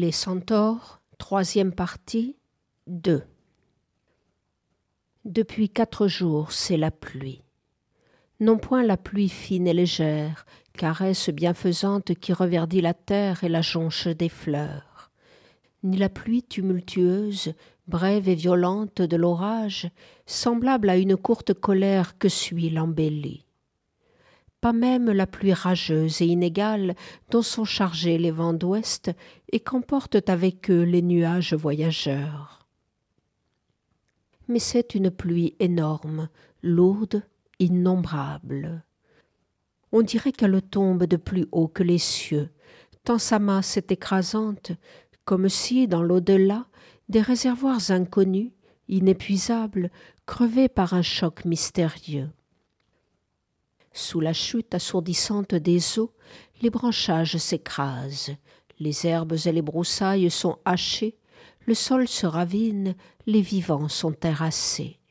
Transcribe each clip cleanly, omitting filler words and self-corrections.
Les centaures, troisième partie, 2. Depuis 4 jours, c'est la pluie. Non point la pluie fine et légère, caresse bienfaisante qui reverdit la terre et la jonche des fleurs, ni la pluie tumultueuse, brève et violente de l'orage, semblable à une courte colère que suit l'embellie. Pas même la pluie rageuse et inégale dont sont chargés les vents d'ouest et qu'emportent avec eux les nuages voyageurs. Mais c'est une pluie énorme, lourde, innombrable. On dirait qu'elle tombe de plus haut que les cieux, tant sa masse est écrasante, comme si, dans l'au-delà, des réservoirs inconnus, inépuisables, crevaient par un choc mystérieux. Sous la chute assourdissante des eaux, les branchages s'écrasent, les herbes et les broussailles sont hachées, le sol se ravine, les vivants sont terrassés.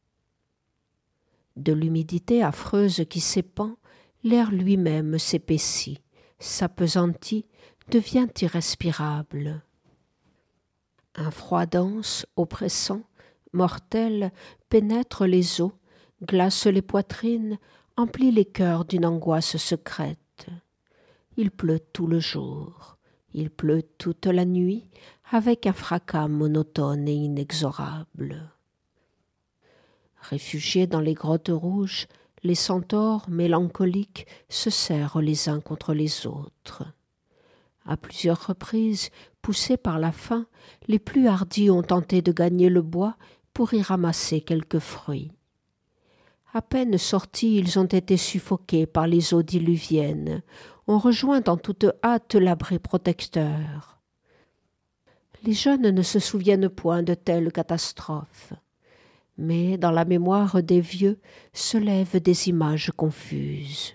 De l'humidité affreuse qui s'épand, l'air lui-même s'épaissit, s'appesantit, devient irrespirable. Un froid dense, oppressant, mortel, pénètre les os, glace les poitrines, emplit les cœurs d'une angoisse secrète. Il pleut tout le jour, il pleut toute la nuit, avec un fracas monotone et inexorable. Réfugiés dans les grottes rouges, les centaures mélancoliques se serrent les uns contre les autres. À plusieurs reprises, poussés par la faim, les plus hardis ont tenté de gagner le bois pour y ramasser quelques fruits. À peine sortis, ils ont été suffoqués par les eaux diluviennes, ont rejoint en toute hâte l'abri protecteur. Les jeunes ne se souviennent point de telles catastrophes, mais dans la mémoire des vieux se lèvent des images confuses.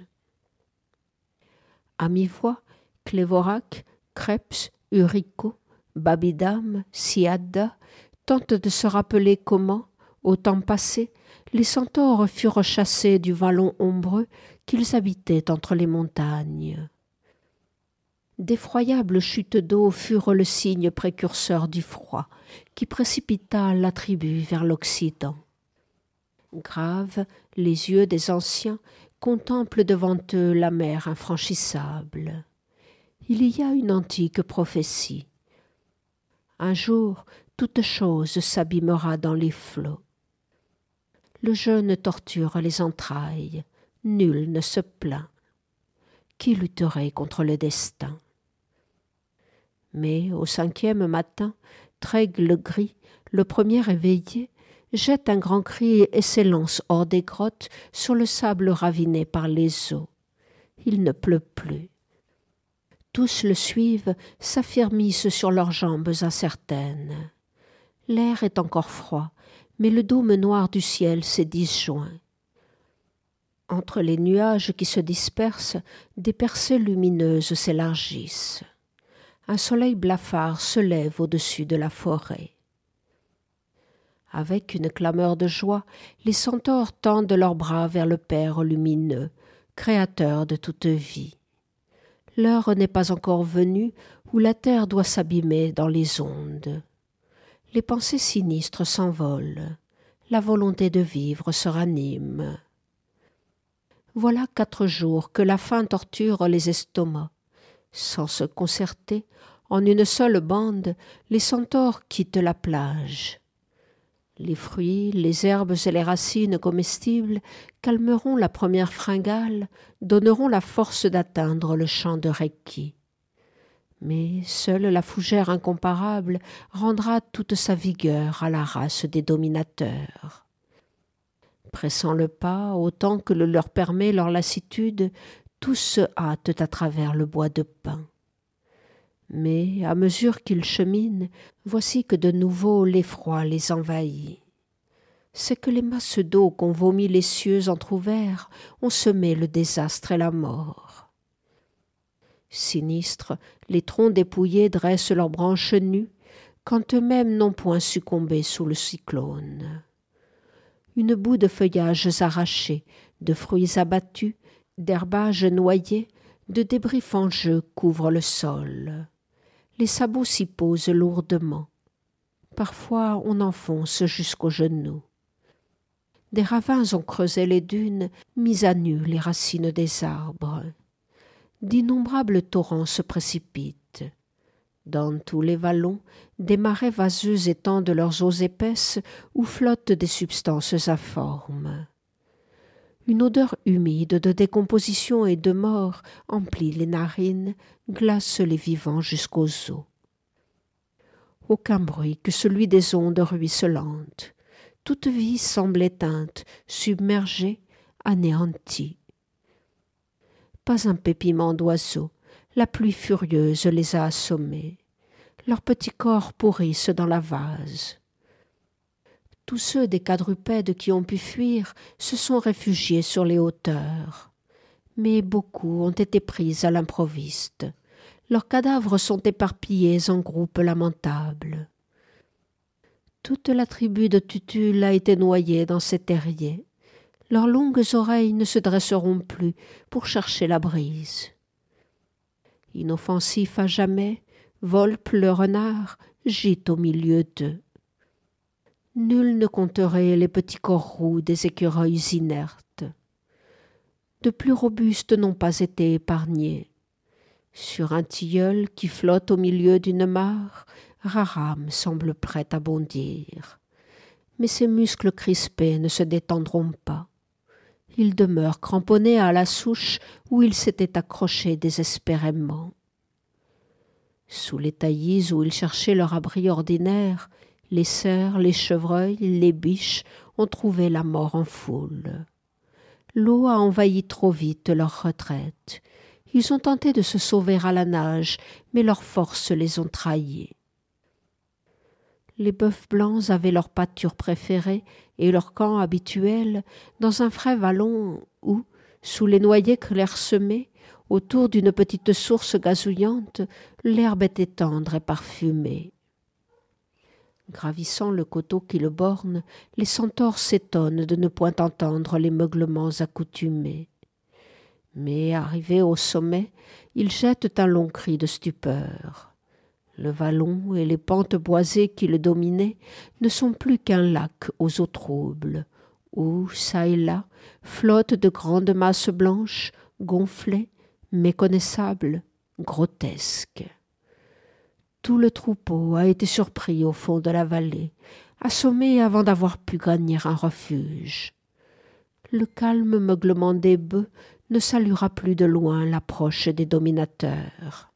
À mi-voix, Clévorac, Creps, Urico, Babidam, Siada tentent de se rappeler comment, au temps passé, les centaures furent chassés du vallon ombreux qu'ils habitaient entre les montagnes. D'effroyables chutes d'eau furent le signe précurseur du froid qui précipita la tribu vers l'Occident. Graves, les yeux des anciens contemplent devant eux la mer infranchissable. Il y a une antique prophétie. Un jour, toute chose s'abîmera dans les flots. Le jeûne torture les entrailles, nul ne se plaint. Qui lutterait contre le destin? Mais au 5e matin, Trègle gris, le premier éveillé, jette un grand cri et s'élance hors des grottes sur le sable raviné par les eaux. Il ne pleut plus. Tous le suivent, s'affermissent sur leurs jambes incertaines. L'air est encore froid, mais le dôme noir du ciel s'est disjoint. Entre les nuages qui se dispersent, des percées lumineuses s'élargissent. Un soleil blafard se lève au-dessus de la forêt. Avec une clameur de joie, les centaures tendent leurs bras vers le Père lumineux, créateur de toute vie. L'heure n'est pas encore venue où la terre doit s'abîmer dans les ondes. Les pensées sinistres s'envolent, la volonté de vivre se ranime. Voilà 4 jours que la faim torture les estomacs. Sans se concerter, en une seule bande, les centaures quittent la plage. Les fruits, les herbes et les racines comestibles calmeront la première fringale, donneront la force d'atteindre le champ de Reki. Mais seule la fougère incomparable rendra toute sa vigueur à la race des dominateurs. Pressant le pas autant que le leur permet leur lassitude, tous se hâtent à travers le bois de pin. Mais à mesure qu'ils cheminent, voici que de nouveau l'effroi les envahit. C'est que les masses d'eau qu'ont vomi les cieux entr'ouverts ont semé le désastre et la mort. Sinistres, les troncs dépouillés dressent leurs branches nues, quand eux-mêmes n'ont point succombé sous le cyclone. Une boue de feuillages arrachés, de fruits abattus, d'herbages noyés, de débris fangeux couvre le sol. les sabots s'y posent lourdement. Parfois on enfonce jusqu'aux genoux. Des ravins ont creusé les dunes, mis à nu les racines des arbres. D'innombrables torrents se précipitent. Dans tous les vallons, des marais vaseux étendent leurs eaux épaisses où flottent des substances informes. Une odeur humide de décomposition et de mort emplit les narines, glace les vivants jusqu'aux os. Aucun bruit que celui des ondes ruisselantes. Toute vie semble éteinte, submergée, anéantie. Pas un pépiment d'oiseaux, la pluie furieuse les a assommés. Leurs petits corps pourrissent dans la vase. Tous ceux des quadrupèdes qui ont pu fuir se sont réfugiés sur les hauteurs. Mais beaucoup ont été pris à l'improviste. Leurs cadavres sont éparpillés en groupes lamentables. Toute la tribu de Tutul a été noyée dans ces terriers. Leurs longues oreilles ne se dresseront plus pour chercher la brise. Inoffensif à jamais, Volpe le renard gît au milieu d'eux. Nul ne compterait les petits corps roux des écureuils inertes. De plus robustes n'ont pas été épargnés. Sur un tilleul qui flotte au milieu d'une mare, rare âme semble prête à bondir. Mais ses muscles crispés ne se détendront pas. Il demeure cramponné à la souche où il s'était accroché désespérément. Sous les taillis où ils cherchaient leur abri ordinaire, les cerfs, les chevreuils, les biches ont trouvé la mort en foule. L'eau a envahi trop vite leur retraite. Ils ont tenté de se sauver à la nage, mais leurs forces les ont trahis. Les bœufs blancs avaient leur pâture préférée et leur camp habituel dans un frais vallon où, sous les noyers clairsemés, autour d'une petite source gazouillante, l'herbe était tendre et parfumée. Gravissant le coteau qui le borne, les centaures s'étonnent de ne point entendre les meuglements accoutumés. Mais, arrivés au sommet, ils jettent un long cri de stupeur. Le vallon et les pentes boisées qui le dominaient ne sont plus qu'un lac aux eaux troubles, où, çà et là, flottent de grandes masses blanches, gonflées, méconnaissables, grotesques. Tout le troupeau a été surpris au fond de la vallée, assommé avant d'avoir pu gagner un refuge. Le calme meuglement des bœufs ne saluera plus de loin l'approche des dominateurs.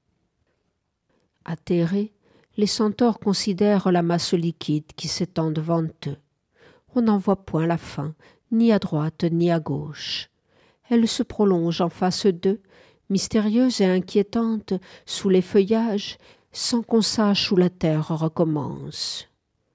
Atterrés, les centaures considèrent la masse liquide qui s'étend devant eux. On n'en voit point la fin, ni à droite ni à gauche. Elle se prolonge en face d'eux, mystérieuse et inquiétante sous les feuillages, sans qu'on sache où la terre recommence.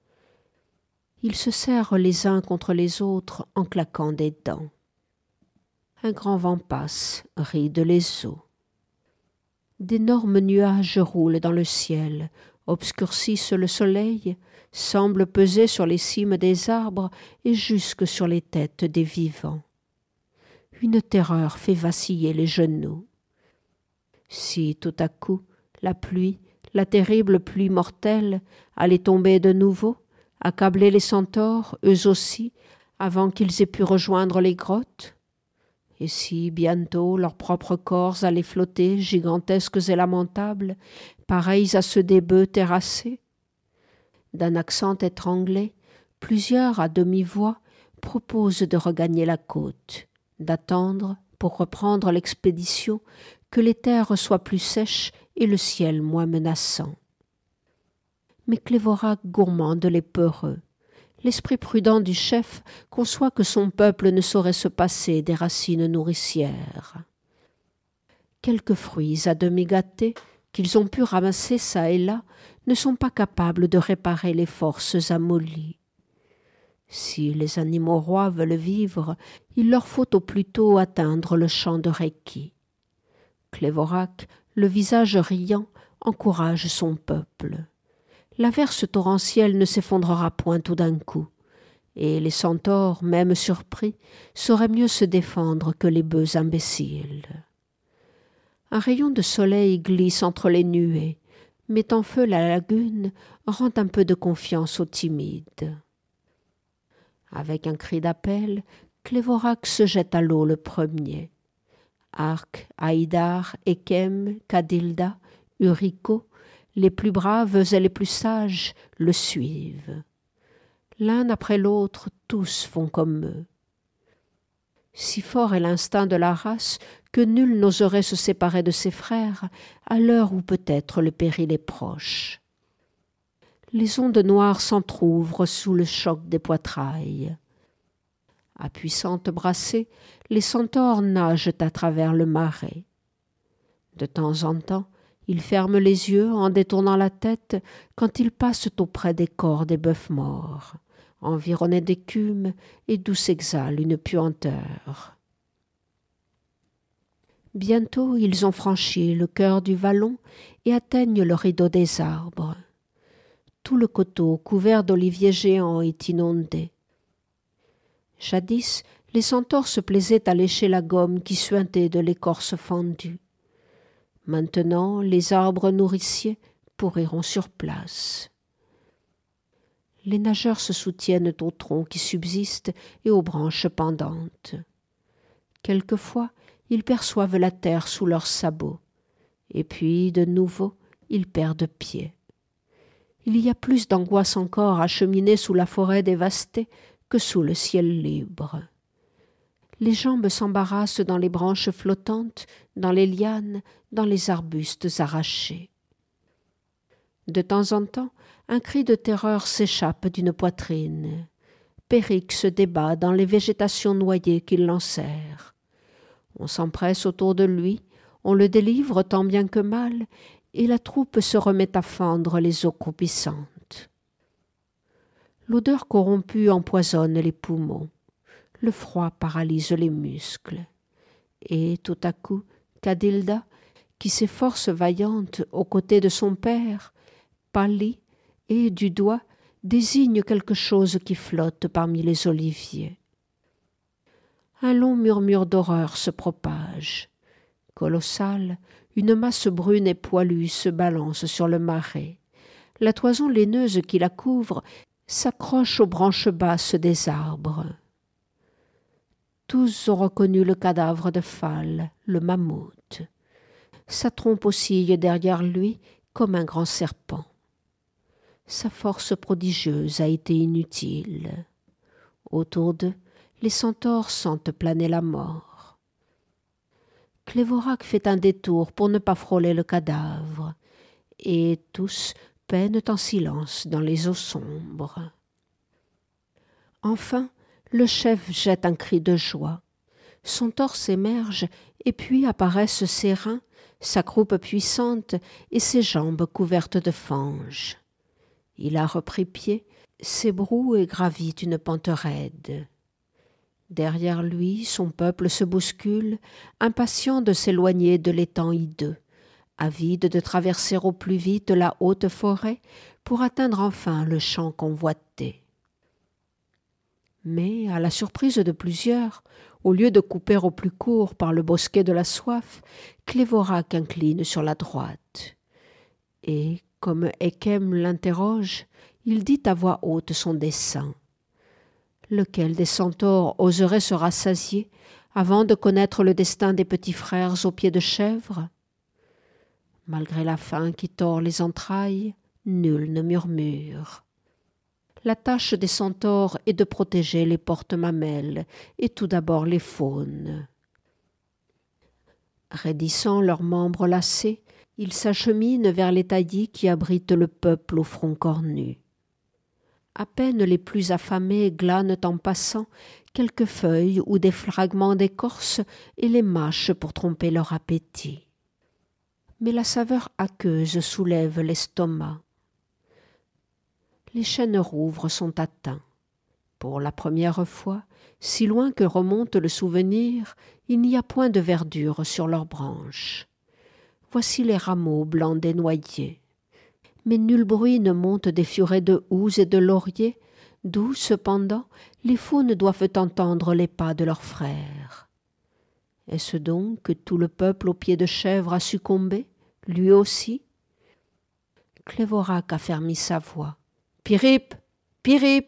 Ils se serrent les uns contre les autres en claquant des dents. Un grand vent passe, ride les eaux. D'énormes nuages roulent dans le ciel, obscurcissent le soleil, semblent peser sur les cimes des arbres et jusque sur les têtes des vivants. Une terreur fait vaciller les genoux. Si tout à coup la pluie, la terrible pluie mortelle, allait tomber de nouveau, accabler les centaures, eux aussi, avant qu'ils aient pu rejoindre les grottes? Et si, bientôt, leurs propres corps allaient flotter, gigantesques et lamentables, pareils à ceux des bœufs terrassés? D'un accent étranglé, plusieurs, à demi-voix, proposent de regagner la côte, d'attendre, pour reprendre l'expédition, que les terres soient plus sèches et le ciel moins menaçant. Mais Clévorac gourmande les peureux. L'esprit prudent du chef conçoit que son peuple ne saurait se passer des racines nourricières. Quelques fruits à demi gâtés, qu'ils ont pu ramasser çà et là, ne sont pas capables de réparer les forces amollies. Si les animaux rois veulent vivre, il leur faut au plus tôt atteindre le champ de Réki. Clévorac, le visage riant, encourage son peuple. L'averse torrentielle ne s'effondrera point tout d'un coup, et les centaures, même surpris, sauraient mieux se défendre que les bœufs imbéciles. Un rayon de soleil glisse entre les nuées, met en feu la lagune, rend un peu de confiance aux timides. Avec un cri d'appel, Clévorac se jette à l'eau le premier. Arc, Haïdar, Ékem, Cadilda, Urico, les plus braves et les plus sages, le suivent. L'un après l'autre, tous font comme eux. Si fort est l'instinct de la race que nul n'oserait se séparer de ses frères à l'heure où peut-être le péril est proche. Les ondes noires s'entr'ouvrent sous le choc des poitrails. À puissante brassée, les centaures nagent à travers le marais. De temps en temps, ils ferment les yeux en détournant la tête quand ils passent auprès des corps des bœufs morts, environnés d'écume et d'où s'exhale une puanteur. Bientôt, ils ont franchi le cœur du vallon et atteignent le rideau des arbres. Tout le coteau, couvert d'oliviers géants, est inondé. Jadis, les centaures se plaisaient à lécher la gomme qui suintait de l'écorce fendue. Maintenant, les arbres nourriciers pourriront sur place. Les nageurs se soutiennent aux troncs qui subsistent et aux branches pendantes. Quelquefois, ils perçoivent la terre sous leurs sabots, et puis, de nouveau, ils perdent pied. Il y a plus d'angoisse encore à cheminer sous la forêt dévastée que sous le ciel libre. Les jambes s'embarrassent dans les branches flottantes, dans les lianes, dans les arbustes arrachés. De temps en temps, un cri de terreur s'échappe d'une poitrine. Péric se débat dans les végétations noyées qui l'enserrent. On s'empresse autour de lui, on le délivre tant bien que mal, et la troupe se remet à fendre les eaux croupissantes. L'odeur corrompue empoisonne les poumons. Le froid paralyse les muscles. Et tout à coup, Cadilda, qui s'efforce vaillante aux côtés de son père, pâlit et, du doigt, désigne quelque chose qui flotte parmi les oliviers. Un long murmure d'horreur se propage. Colossale, une masse brune et poilue se balance sur le marais. La toison laineuse qui la couvre s'accroche aux branches basses des arbres. Tous ont reconnu le cadavre de Phal, le mammouth. Sa trompe oscille derrière lui comme un grand serpent. Sa force prodigieuse a été inutile. Autour d'eux, les centaures sentent planer la mort. Clévorac fait un détour pour ne pas frôler le cadavre, et tous peinent en silence dans les eaux sombres. Enfin, le chef jette un cri de joie. Son torse émerge, et puis apparaissent ses reins, sa croupe puissante et ses jambes couvertes de fange. Il a repris pied, s'ébroue et gravit une pente raide. Derrière lui, son peuple se bouscule, impatient de s'éloigner de l'étang hideux, avide de traverser au plus vite la haute forêt pour atteindre enfin le champ convoité. Mais, à la surprise de plusieurs, au lieu de couper au plus court par le bosquet de la soif, Clévorac incline sur la droite. Et, comme Ékem l'interroge, il dit à voix haute son dessein. Lequel des centaures oserait se rassasier avant de connaître le destin des petits frères aux pieds de chèvre? Malgré la faim qui tord les entrailles, nul ne murmure. La tâche des centaures est de protéger les porte-mamelles et tout d'abord les faunes. Raidissant leurs membres lassés, ils s'acheminent vers les taillis qui abritent le peuple au front cornu. À peine les plus affamés glanent en passant quelques feuilles ou des fragments d'écorce et les mâchent pour tromper leur appétit. Mais la saveur aqueuse soulève l'estomac. Les chênes rouvres sont atteints. Pour la première fois, si loin que remonte le souvenir, il n'y a point de verdure sur leurs branches. Voici les rameaux blancs des noyers. Mais nul bruit ne monte des furets de houx et de lauriers, d'où, cependant, les faunes doivent entendre les pas de leurs frères. Est-ce donc que tout le peuple aux pieds de chèvre a succombé, lui aussi? Clévorac affermit sa voix. « Pirip, Pirip !»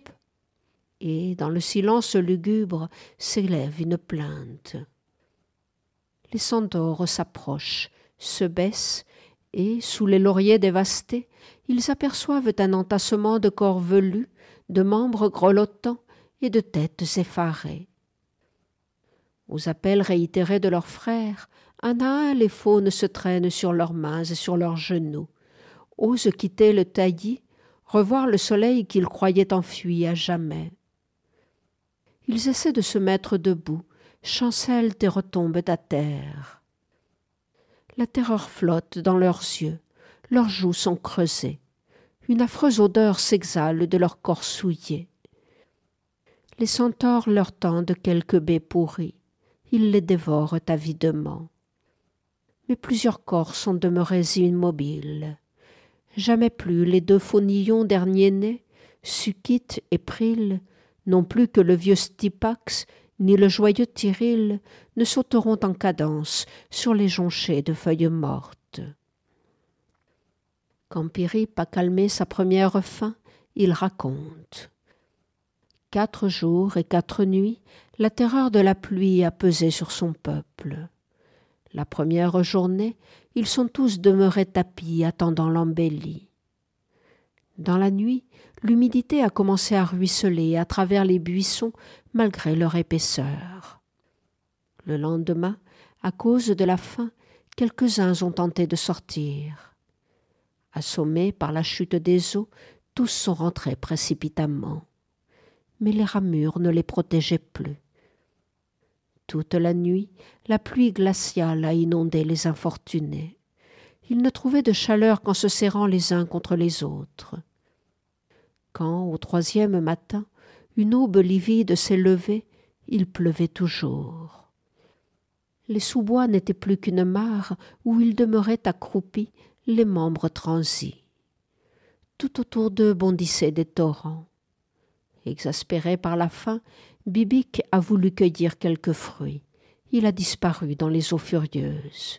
Et dans le silence lugubre s'élève une plainte. Les centaures s'approchent, se baissent, et, sous les lauriers dévastés, ils aperçoivent un entassement de corps velus, de membres grelottants et de têtes effarées. Aux appels réitérés de leurs frères, un à un les faunes se traînent sur leurs mains et sur leurs genoux, osent quitter le taillis, revoir le soleil qu'ils croyaient enfui à jamais. Ils essaient de se mettre debout, chancellent et retombent à terre. La terreur flotte dans leurs yeux, leurs joues sont creusées. Une affreuse odeur s'exhale de leur corps souillé. Les centaures leur tendent quelques baies pourries. Ils les dévorent avidement. Mais plusieurs corps sont demeurés immobiles. Jamais plus les deux faunillons derniers-nés, Sukkit et Pril, non plus que le vieux Stypax, ni le joyeux Tyril, ne sauteront en cadence sur les jonchées de feuilles mortes. Quand Pirip a calmé sa première faim, il raconte. 4 jours et 4 nuits, la terreur de la pluie a pesé sur son peuple. La première journée, ils sont tous demeurés tapis, attendant l'embellie. Dans la nuit, l'humidité a commencé à ruisseler à travers les buissons malgré leur épaisseur. Le lendemain, à cause de la faim, quelques-uns ont tenté de sortir. Assommés par la chute des eaux, tous sont rentrés précipitamment. Mais les ramures ne les protégeaient plus. Toute la nuit, la pluie glaciale a inondé les infortunés. Ils ne trouvaient de chaleur qu'en se serrant les uns contre les autres. Quand, au 3e matin, une aube livide s'est levée, il pleuvait toujours. Les sous-bois n'étaient plus qu'une mare où ils demeuraient accroupis, les membres transis. Tout autour d'eux bondissaient des torrents. Exaspéré par la faim, Bibic a voulu cueillir quelques fruits. Il a disparu dans les eaux furieuses.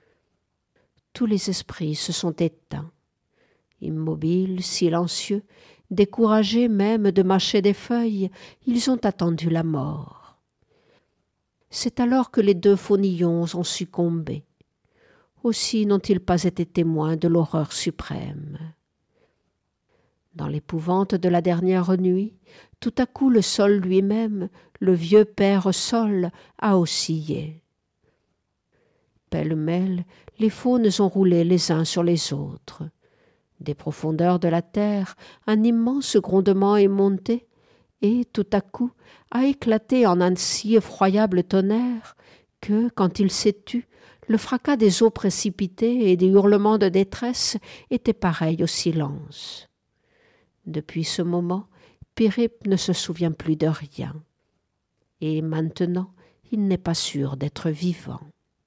Tous les esprits se sont éteints. Immobiles, silencieux, découragés même de mâcher des feuilles, ils ont attendu la mort. C'est alors que les 2 faunillons ont succombé. Aussi n'ont-ils pas été témoins de l'horreur suprême. Dans l'épouvante de la dernière nuit, tout à coup le sol lui-même, le vieux père sol, a oscillé. Pêle-mêle, les faunes ont roulé les uns sur les autres. Des profondeurs de la terre, un immense grondement est monté, et tout à coup a éclaté en un si effroyable tonnerre que, quand il s'est tu, le fracas des eaux précipitées et des hurlements de détresse était pareil au silence. Depuis ce moment, Pirip ne se souvient plus de rien. Et maintenant, il n'est pas sûr d'être vivant.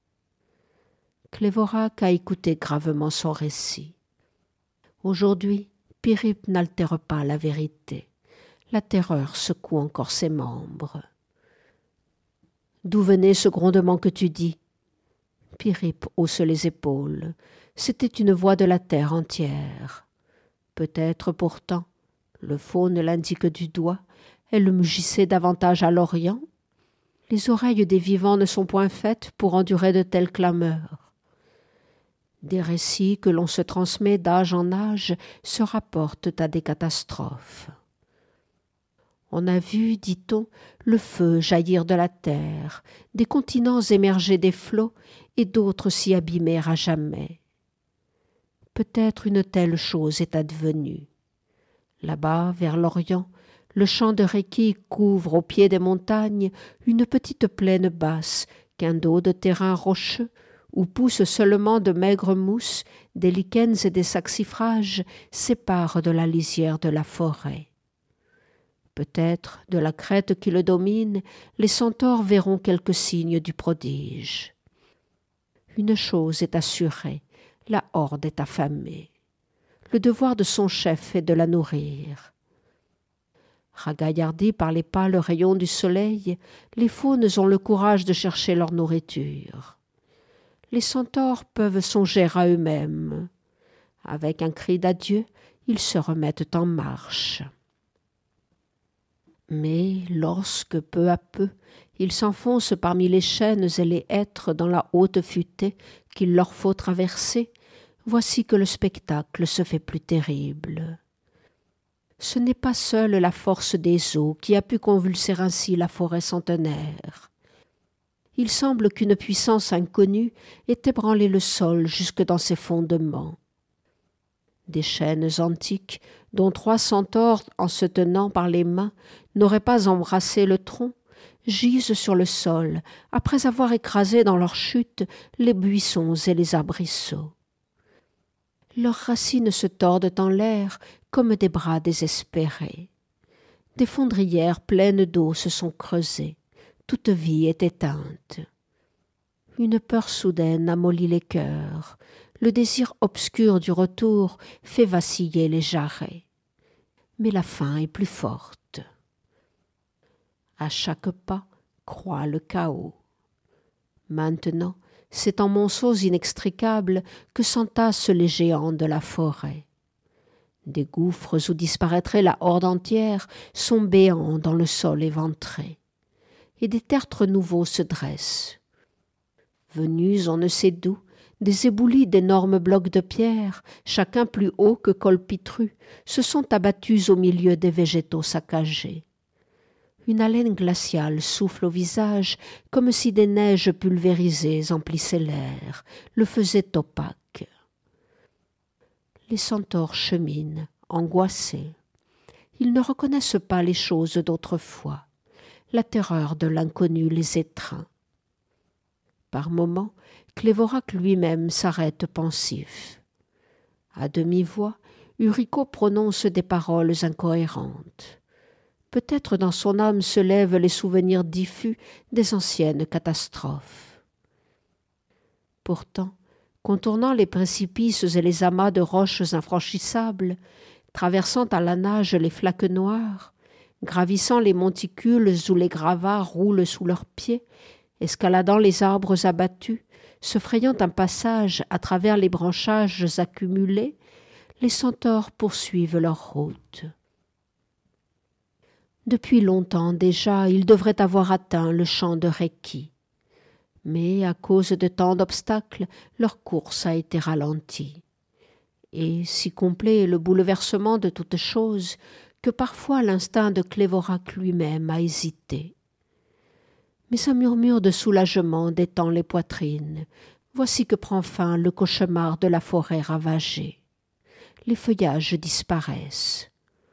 Clévorac a écouté gravement son récit. Aujourd'hui, Pirip n'altère pas la vérité. La terreur secoue encore ses membres. « D'où venait ce grondement que tu dis ?» Pirip hausse les épaules. C'était une voix de la terre entière. Peut-être pourtant, le faune l'indique du doigt, elle mugissait davantage à l'Orient. Les oreilles des vivants ne sont point faites pour endurer de telles clameurs. Des récits que l'on se transmet d'âge en âge se rapportent à des catastrophes. On a vu, dit-on, le feu jaillir de la terre, des continents émerger des flots et d'autres s'y abîmer à jamais. Peut-être une telle chose est advenue. Là-bas, vers l'Orient, le champ de Réki couvre au pied des montagnes une petite plaine basse qu'un dos de terrain rocheux où poussent seulement de maigres mousses, des lichens et des saxifrages séparent de la lisière de la forêt. Peut-être, de la crête qui le domine, les centaures verront quelques signes du prodige. Une chose est assurée, la horde est affamée. Le devoir de son chef est de la nourrir. Ragaillardis par les pâles rayons du soleil, les faunes ont le courage de chercher leur nourriture. Les centaures peuvent songer à eux-mêmes. Avec un cri d'adieu, ils se remettent en marche. Mais lorsque, peu à peu, ils s'enfoncent parmi les chênes et les hêtres dans la haute futaie qu'il leur faut traverser, voici que le spectacle se fait plus terrible. Ce n'est pas seule la force des eaux qui a pu convulser ainsi la forêt centenaire. Il semble qu'une puissance inconnue ait ébranlé le sol jusque dans ses fondements. Des chênes antiques, dont 3 centaures, en se tenant par les mains, n'auraient pas embrassé le tronc, gisent sur le sol, après avoir écrasé dans leur chute les buissons et les arbrisseaux. Leurs racines se tordent en l'air comme des bras désespérés. Des fondrières pleines d'eau se sont creusées. Toute vie est éteinte. Une peur soudaine amollit les cœurs. Le désir obscur du retour fait vaciller les jarrets. Mais la faim est plus forte. À chaque pas croît le chaos. Maintenant, c'est en monceaux inextricables que s'entassent les géants de la forêt. Des gouffres où disparaîtrait la horde entière sont béants dans le sol éventré. Et des tertres nouveaux se dressent. Venus on ne sait d'où, des éboulis d'énormes blocs de pierre, chacun plus haut que Colpitru, se sont abattus au milieu des végétaux saccagés. Une haleine glaciale souffle au visage comme si des neiges pulvérisées emplissaient l'air, le faisaient opaque. Les centaures cheminent, angoissés. Ils ne reconnaissent pas les choses d'autrefois. La terreur de l'inconnu les étreint. Par moments, Clévorac lui-même s'arrête pensif. À demi-voix, Urico prononce des paroles incohérentes. Peut-être dans son âme se lèvent les souvenirs diffus des anciennes catastrophes. Pourtant, contournant les précipices et les amas de roches infranchissables, traversant à la nage les flaques noires, gravissant les monticules où les gravats roulent sous leurs pieds, escaladant les arbres abattus, se frayant un passage à travers les branchages accumulés, les centaures poursuivent leur route. Depuis longtemps déjà, ils devraient avoir atteint le champ de Reki. Mais à cause de tant d'obstacles, leur course a été ralentie. Et si complet est le bouleversement de toutes choses que parfois l'instinct de Clévorac lui-même a hésité. Mais un murmure de soulagement détend les poitrines. Voici que prend fin le cauchemar de la forêt ravagée. Les feuillages disparaissent.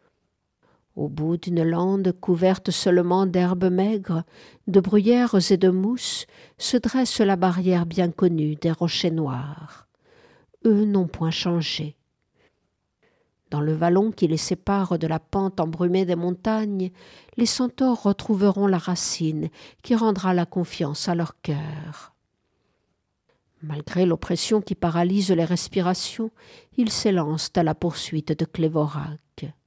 Au bout d'une lande couverte seulement d'herbes maigres, de bruyères et de mousses, se dresse la barrière bien connue des rochers noirs. Eux n'ont point changé. Dans le vallon qui les sépare de la pente embrumée des montagnes, les centaures retrouveront la racine qui rendra la confiance à leur cœur. Malgré l'oppression qui paralyse les respirations, ils s'élancent à la poursuite de Clévorac.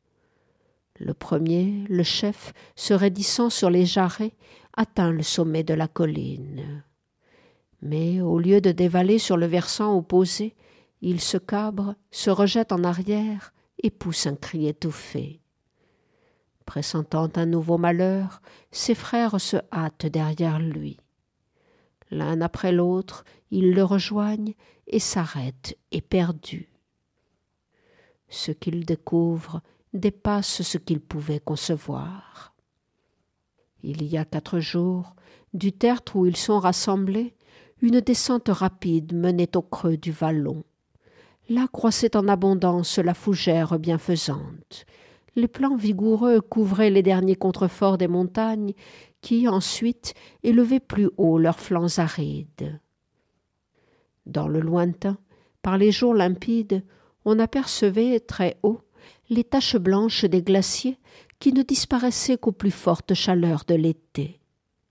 Le premier, le chef, se raidissant sur les jarrets, atteint le sommet de la colline. Mais au lieu de dévaler sur le versant opposé, il se cabre, se rejette en arrière et pousse un cri étouffé. Pressentant un nouveau malheur, ses frères se hâtent derrière lui. L'un après l'autre, ils le rejoignent et s'arrêtent éperdus. Ce qu'ils découvrent dépasse ce qu'ils pouvaient concevoir. Il y a 4 jours, du tertre où ils sont rassemblés, une descente rapide menait au creux du vallon. Là croissait en abondance la fougère bienfaisante. Les plants vigoureux couvraient les derniers contreforts des montagnes qui, ensuite, élevaient plus haut leurs flancs arides. Dans le lointain, par les jours limpides, on apercevait très haut les taches blanches des glaciers qui ne disparaissaient qu'aux plus fortes chaleurs de l'été.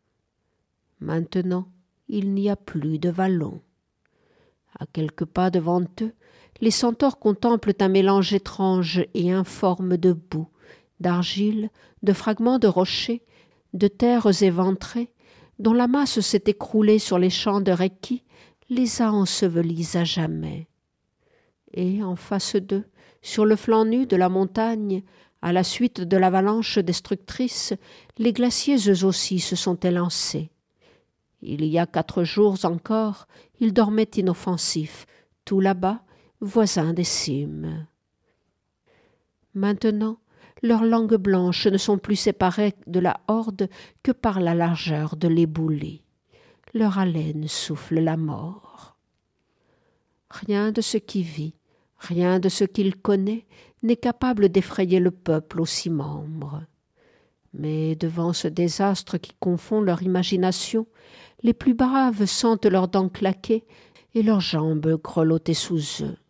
Maintenant, il n'y a plus de vallon. À quelques pas devant eux, les centaures contemplent un mélange étrange et informe de boue, d'argile, de fragments de rochers, de terres éventrées, dont la masse s'est écroulée sur les champs de Reki, les a ensevelis à jamais. Et en face d'eux, sur le flanc nu de la montagne, à la suite de l'avalanche destructrice, les glaciers eux aussi se sont élancés. Il y a 4 jours encore, ils dormaient inoffensifs, tout là-bas, voisins des cimes. Maintenant, leurs langues blanches ne sont plus séparées de la horde que par la largeur de l'éboulis. Leur haleine souffle la mort. Rien de ce qui vit, rien de ce qu'il connaît n'est capable d'effrayer le peuple aussi membre. Mais devant ce désastre qui confond leur imagination, les plus braves sentent leurs dents claquer et leurs jambes grelotter sous eux.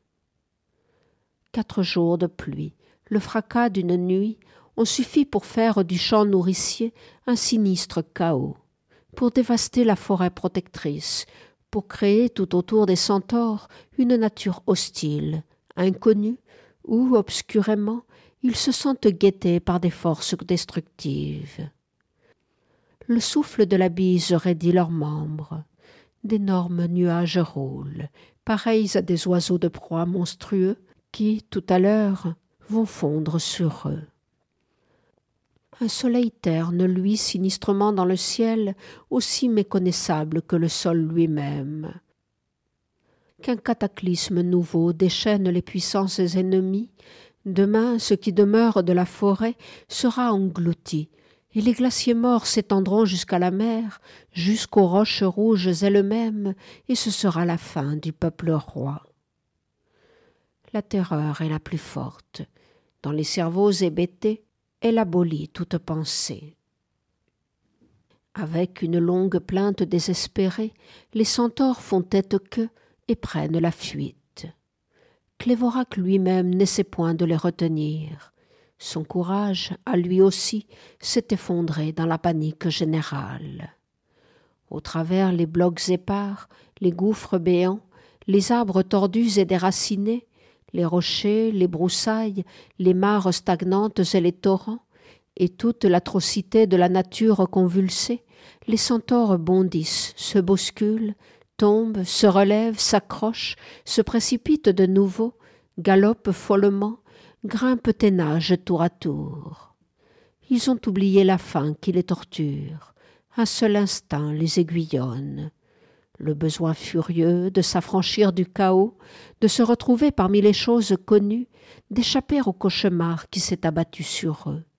4 jours de pluie, le fracas d'une nuit, ont suffi pour faire du champ nourricier un sinistre chaos, pour dévaster la forêt protectrice, pour créer tout autour des centaures une nature hostile, inconnue, où, obscurément, ils se sentent guettés par des forces destructives. Le souffle de la bise raidit leurs membres. D'énormes nuages roulent, pareils à des oiseaux de proie monstrueux qui, tout à l'heure, vont fondre sur eux. Un soleil terne luit sinistrement dans le ciel, aussi méconnaissable que le sol lui-même. Qu'un cataclysme nouveau déchaîne les puissances ennemies. Demain, ce qui demeure de la forêt sera englouti, et les glaciers morts s'étendront jusqu'à la mer, jusqu'aux roches rouges elles-mêmes, et ce sera la fin du peuple roi. La terreur est la plus forte. Dans les cerveaux hébétés, elle abolit toute pensée. Avec une longue plainte désespérée, les centaures font tête-queue et prennent la fuite. Clévorac lui-même n'essaie point de les retenir. Son courage, à lui aussi, s'est effondré dans la panique générale. Au travers les blocs épars, les gouffres béants, les arbres tordus et déracinés, les rochers, les broussailles, les mares stagnantes et les torrents, et toute l'atrocité de la nature convulsée, les centaures bondissent, se bousculent, tombent, se relèvent, s'accrochent, se précipitent de nouveau, galopent follement, grimpent et nagent tour à tour. Ils ont oublié la faim qui les torture. Un seul instinct les aiguillonne. Le besoin furieux de s'affranchir du chaos, de se retrouver parmi les choses connues, d'échapper au cauchemar qui s'est abattu sur eux.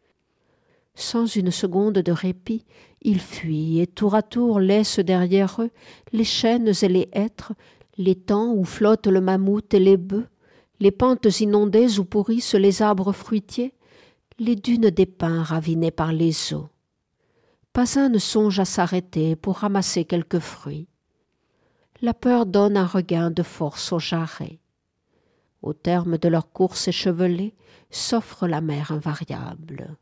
Sans une seconde de répit, ils fuient et tour à tour laissent derrière eux les chênes et les hêtres, l'étang où flottent le mammouth et les bœufs, les pentes inondées où pourrissent les arbres fruitiers, les dunes d'épins ravinées par les eaux. Pas un ne songe à s'arrêter pour ramasser quelques fruits. La peur donne un regain de force aux jarrets. Au terme de leur course échevelée, s'offre la mer invariable.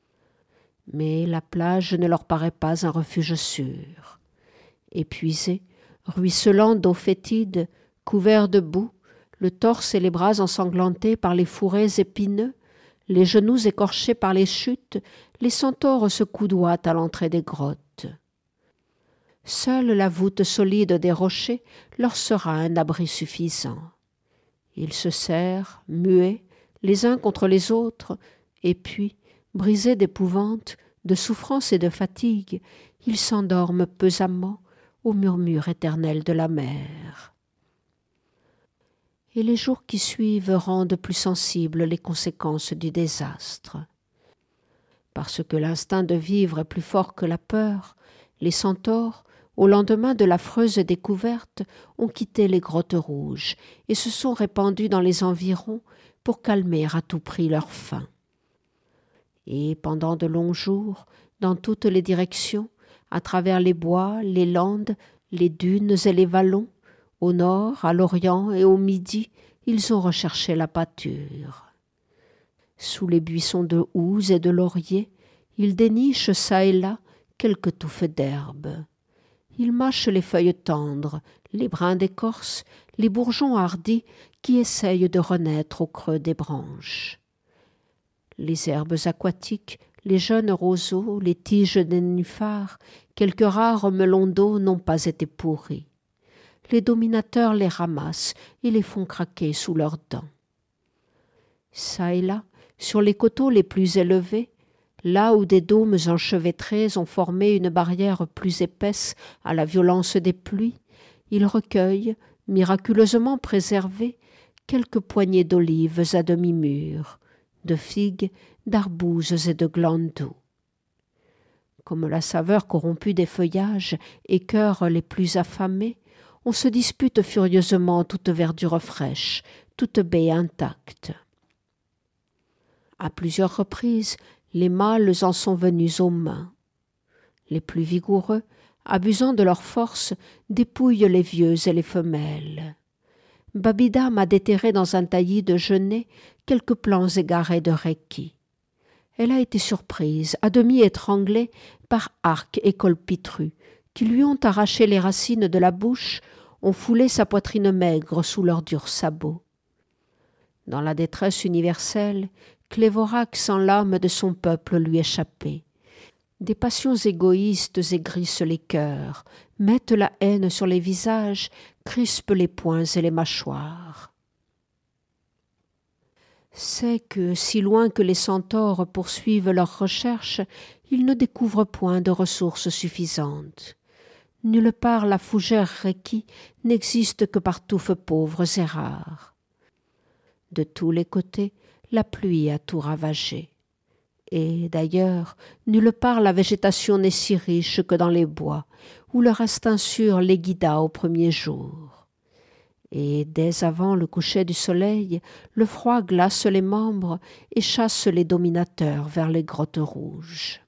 Mais la plage ne leur paraît pas un refuge sûr. Épuisés, ruisselant d'eau fétide, couverts de boue, le torse et les bras ensanglantés par les fourrés épineux, les genoux écorchés par les chutes, les centaures se coudoient à l'entrée des grottes. Seule la voûte solide des rochers leur sera un abri suffisant. Ils se serrent, muets, les uns contre les autres, et puis, brisés d'épouvante, de souffrance et de fatigue, ils s'endorment pesamment au murmure éternel de la mer. Et les jours qui suivent rendent plus sensibles les conséquences du désastre. Parce que l'instinct de vivre est plus fort que la peur, les centaures, au lendemain de l'affreuse découverte, ont quitté les grottes rouges et se sont répandus dans les environs pour calmer à tout prix leur faim. Et pendant de longs jours, dans toutes les directions, à travers les bois, les landes, les dunes et les vallons, au nord, à l'orient et au midi, ils ont recherché la pâture. Sous les buissons de houx et de lauriers, ils dénichent çà et là quelques touffes d'herbe. Ils mâchent les feuilles tendres, les brins d'écorce, les bourgeons hardis qui essayent de renaître au creux des branches. Les herbes aquatiques, les jeunes roseaux, les tiges des nénuphars, quelques rares melons d'eau n'ont pas été pourris. les dominateurs les ramassent et les font craquer sous leurs dents. Ça et là, sur les coteaux les plus élevés, là où des dômes enchevêtrés ont formé une barrière plus épaisse à la violence des pluies, ils recueillent, miraculeusement préservées, quelques poignées d'olives à demi-mûres, de figues, d'arbouses et de glandeaux. Comme la saveur corrompue des feuillages écœure les plus affamés, on se dispute furieusement toute verdure fraîche, toute baie intacte. À plusieurs reprises, les mâles en sont venus aux mains. Les plus vigoureux, abusant de leur force, dépouillent les vieux et les femelles. Babidam a déterré dans un taillis de genêt quelques plants égarés de Rekki. Elle a été surprise, à demi étranglée, par Arc et Colpitru, qui lui ont arraché les racines de la bouche, ont foulé sa poitrine maigre sous leurs durs sabots. Dans la détresse universelle, Clévorac sent l'âme de son peuple lui échapper. Des passions égoïstes aigrissent les cœurs, mettent la haine sur les visages, crispent les poings et les mâchoires. C'est que, si loin que les centaures poursuivent leurs recherches, ils ne découvrent point de ressources suffisantes. Nulle part la fougère Rekki n'existe que par touffes pauvres et rares. De tous les côtés, la pluie a tout ravagé. Et d'ailleurs, nulle part la végétation n'est si riche que dans les bois, où leur instinct sûr les guida au premier jour. Et dès avant le coucher du soleil, le froid glace les membres et chasse les dominateurs vers les grottes rouges.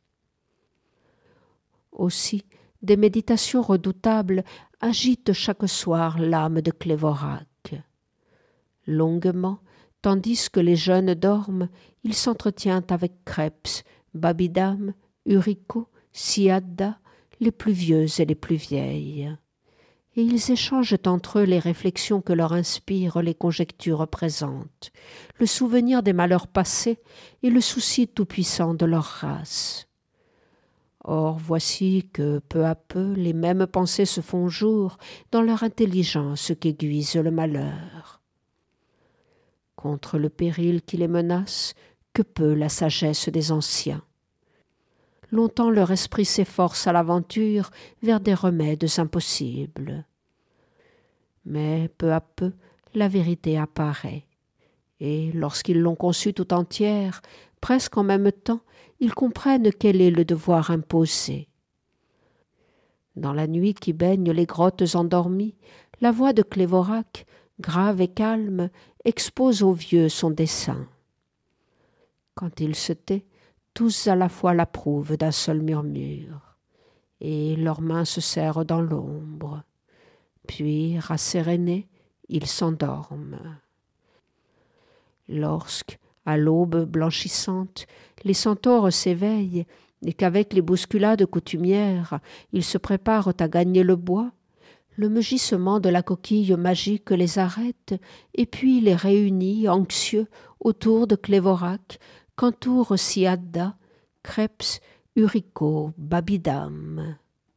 Aussi, des méditations redoutables agitent chaque soir l'âme de Clévorac. Longuement, tandis que les jeunes dorment, il s'entretient avec Kreps, Babidam, Uriko, Siadda, les plus vieux et les plus vieilles. Et ils échangent entre eux les réflexions que leur inspirent les conjectures présentes, le souvenir des malheurs passés et le souci tout-puissant de leur race. Or voici que, peu à peu, les mêmes pensées se font jour dans leur intelligence qu'aiguise le malheur. Contre le péril qui les menace, que peut la sagesse des anciens. Longtemps leur esprit s'efforce à l'aventure vers des remèdes impossibles. Mais peu à peu, la vérité apparaît, et lorsqu'ils l'ont conçue tout entière, presque en même temps, ils comprennent quel est le devoir imposé. Dans la nuit qui baigne les grottes endormies, la voix de Clévorac, grave et calme, expose aux vieux son dessein. Quand il se tait, tous à la fois l'approuvent d'un seul murmure, et leurs mains se serrent dans l'ombre. Puis, rassérénés, ils s'endorment. Lorsque, à l'aube blanchissante, les centaures s'éveillent et qu'avec les bousculades coutumières, ils se préparent à gagner le bois, le mugissement de la coquille magique les arrête et puis les réunit, anxieux, autour de Clévorac, qu'entourent Siadda, Kreps, Uriko, Babidam.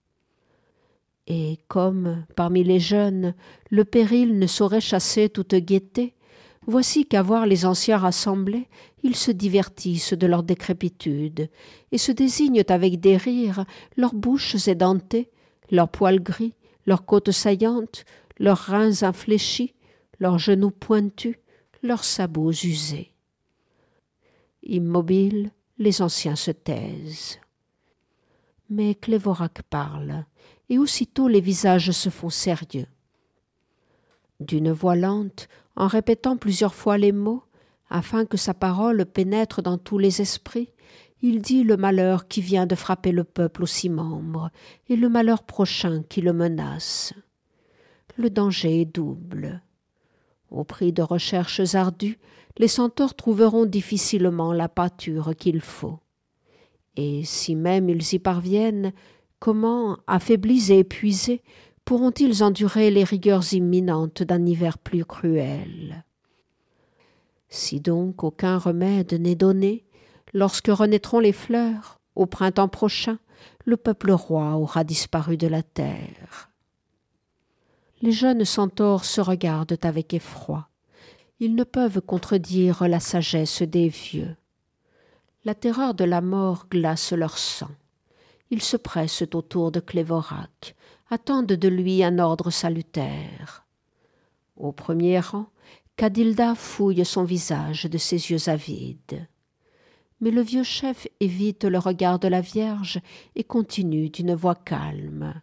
Et comme, parmi les jeunes, le péril ne saurait chasser toute gaieté, voici qu'à voir les anciens rassemblés, ils se divertissent de leur décrépitude et se désignent avec des rires leurs bouches édentées, leurs poils gris, leurs côtes saillantes, leurs reins infléchis, leurs genoux pointus, leurs sabots usés. Immobiles, les anciens se taisent. Mais Clévorac parle, et aussitôt les visages se font sérieux. D'une voix lente, en répétant plusieurs fois les mots, afin que sa parole pénètre dans tous les esprits, il dit le malheur qui vient de frapper le peuple aux 6 membres et le malheur prochain qui le menace. Le danger est double. Au prix de recherches ardues, les centaures trouveront difficilement la pâture qu'il faut. Et si même ils y parviennent, comment, affaiblis et épuisés, pourront-ils endurer les rigueurs imminentes d'un hiver plus cruel? Si donc aucun remède n'est donné, lorsque renaîtront les fleurs, au printemps prochain, le peuple roi aura disparu de la terre. Les jeunes centaures se regardent avec effroi. Ils ne peuvent contredire la sagesse des vieux. La terreur de la mort glace leur sang. Ils se pressent autour de Clévorac, attendent de lui un ordre salutaire. Au premier rang, Cadilda fouille son visage de ses yeux avides. Mais le vieux chef évite le regard de la Vierge et continue d'une voix calme.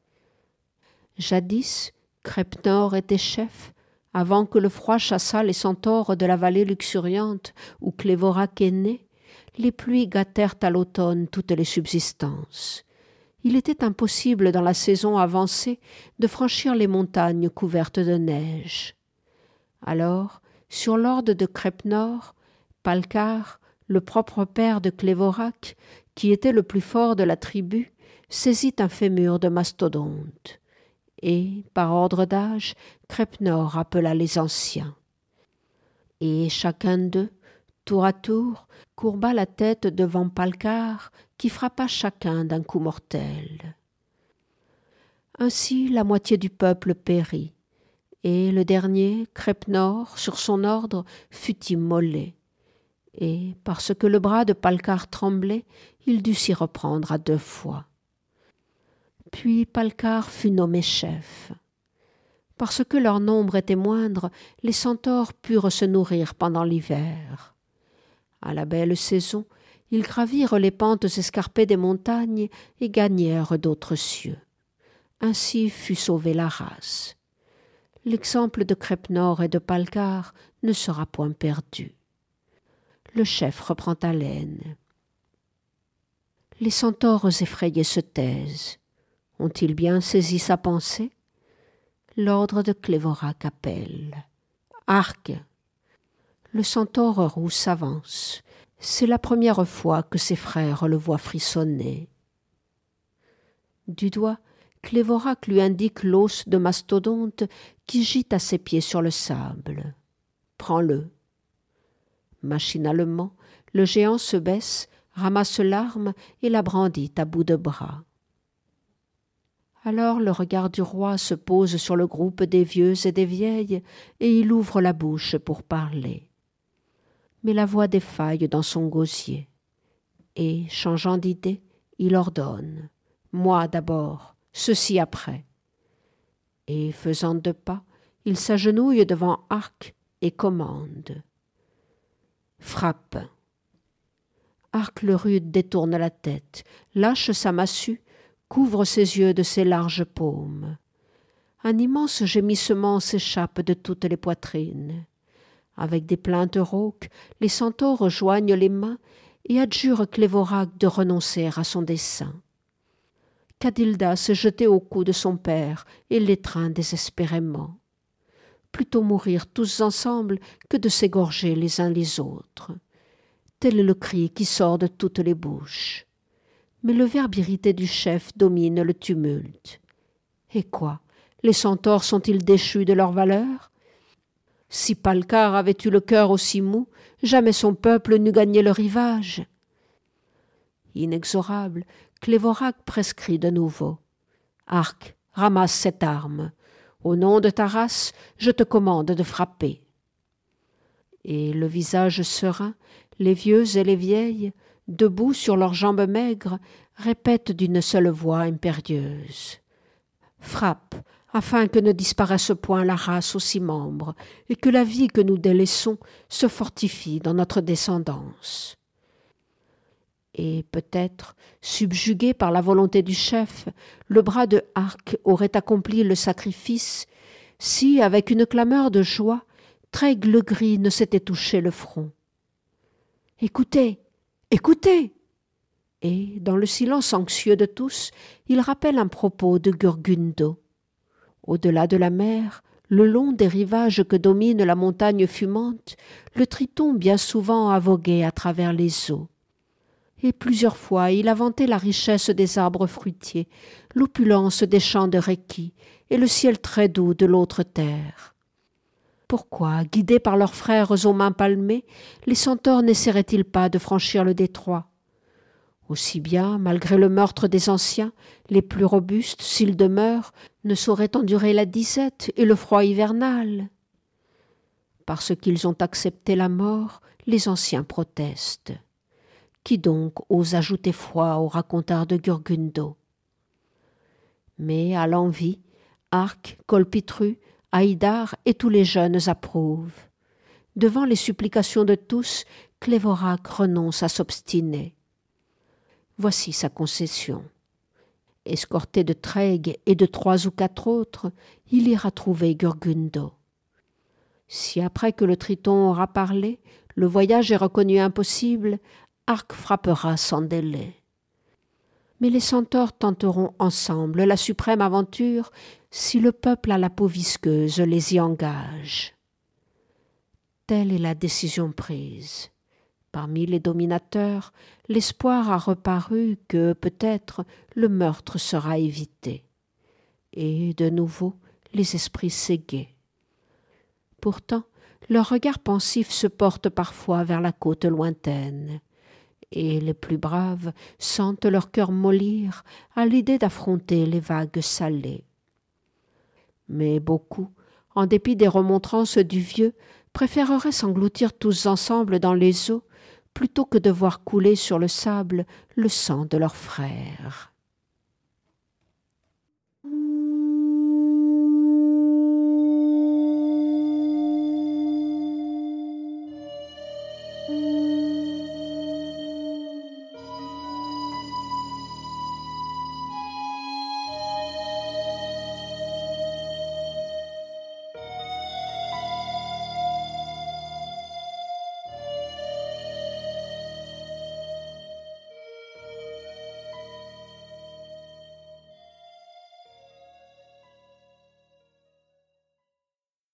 Jadis, Crepnor était chef, avant que le froid chassât les centaures de la vallée luxuriante où Clévorac est né. Les pluies gâtèrent à l'automne toutes les subsistances. Il était impossible dans la saison avancée de franchir les montagnes couvertes de neige. Alors, sur l'ordre de Crepnor, Palcar, le propre père de Clévorac, qui était le plus fort de la tribu, saisit un fémur de mastodonte. Et, par ordre d'âge, Crepnor appela les anciens. Et chacun d'eux, tour à tour, courba la tête devant Palcar, qui frappa chacun d'un coup mortel. Ainsi la moitié du peuple périt, et le dernier, Crepnor, sur son ordre, fut immolé. Et, parce que le bras de Palcar tremblait, il dut s'y reprendre à 2 fois. Puis Palcar fut nommé chef. Parce que leur nombre était moindre, les centaures purent se nourrir pendant l'hiver. À la belle saison, ils gravirent les pentes escarpées des montagnes et gagnèrent d'autres cieux. Ainsi fut sauvée la race. L'exemple de Crepnor et de Palcar ne sera point perdu. Le chef reprend haleine. Les centaures effrayés se taisent. Ont-ils bien saisi sa pensée? L'ordre de Clévorac appelle. Arc! Le centaure roux s'avance. C'est la première fois que ses frères le voient frissonner. Du doigt, Clévorac lui indique l'os de mastodonte qui gît à ses pieds sur le sable. Prends-le. Machinalement, le géant se baisse, ramasse l'arme et la brandit à bout de bras. Alors le regard du roi se pose sur le groupe des vieux et des vieilles, et il ouvre la bouche pour parler. Mais la voix défaille dans son gosier. Et, changeant d'idée, il ordonne. Moi d'abord, ceci après. Et, faisant 2 pas, il s'agenouille devant Arc et commande. Frappe. Arc le rude détourne la tête, lâche sa massue, couvre ses yeux de ses larges paumes. Un immense gémissement s'échappe de toutes les poitrines. Avec des plaintes rauques, les centaures joignent les mains et adjurent Clévorac de renoncer à son dessein. Cadilda s'est jetée au cou de son père et l'étreint désespérément. Plutôt mourir tous ensemble que de s'égorger les uns les autres. Tel est le cri qui sort de toutes les bouches. Mais le verbe irrité du chef domine le tumulte. Et quoi? Les centaures sont-ils déchus de leur valeur? Si Palcar avait eu le cœur aussi mou, jamais son peuple n'eût gagné le rivage. Inexorable, Clévorac prescrit de nouveau. Arc, ramasse cette arme. Au nom de ta race, je te commande de frapper. Et le visage serein, les vieux et les vieilles, debout sur leurs jambes maigres, répètent d'une seule voix impérieuse. Frappe, afin que ne disparaisse point la race aussi membre, et que la vie que nous délaissons se fortifie dans notre descendance. Et peut-être, subjugué par la volonté du chef, le bras de Arc aurait accompli le sacrifice si, avec une clameur de joie, Traigle gris ne s'était touché le front. « Écoutez, écoutez !» Et, dans le silence anxieux de tous, il rappelle un propos de Gurgundo. Au-delà de la mer, le long des rivages que domine la montagne fumante, le triton bien souvent a vogué à travers les eaux. Et plusieurs fois il a vanté la richesse des arbres fruitiers, l'opulence des champs de Réki et le ciel très doux de l'autre terre. Pourquoi, guidés par leurs frères aux mains palmées, les centaures n'essaieraient-ils pas de franchir le détroit? Aussi bien, malgré le meurtre des anciens, les plus robustes, s'ils demeurent, ne sauraient endurer la disette et le froid hivernal. Parce qu'ils ont accepté la mort, les anciens protestent. Qui donc ose ajouter foi au racontard de Gurgundo? Mais à l'envi, Arc, Colpitru, Haïdar et tous les jeunes approuvent. Devant les supplications de tous, Clévorac renonce à s'obstiner. Voici sa concession. Escorté de Trègue et de 3 ou 4 autres, il ira trouver Gurgundo. Si après que le Triton aura parlé, le voyage est reconnu impossible, Arc frappera sans délai. Mais les centaures tenteront ensemble la suprême aventure si le peuple à la peau visqueuse les y engage. Telle est la décision prise. Parmi les dominateurs, l'espoir a reparu que, peut-être, le meurtre sera évité. Et, de nouveau, les esprits s'égaient. Pourtant, leur regard pensif se porte parfois vers la côte lointaine, et les plus braves sentent leur cœur mollir à l'idée d'affronter les vagues salées. Mais beaucoup, en dépit des remontrances du vieux, préféreraient s'engloutir tous ensemble dans les eaux plutôt que de voir couler sur le sable le sang de leurs frères.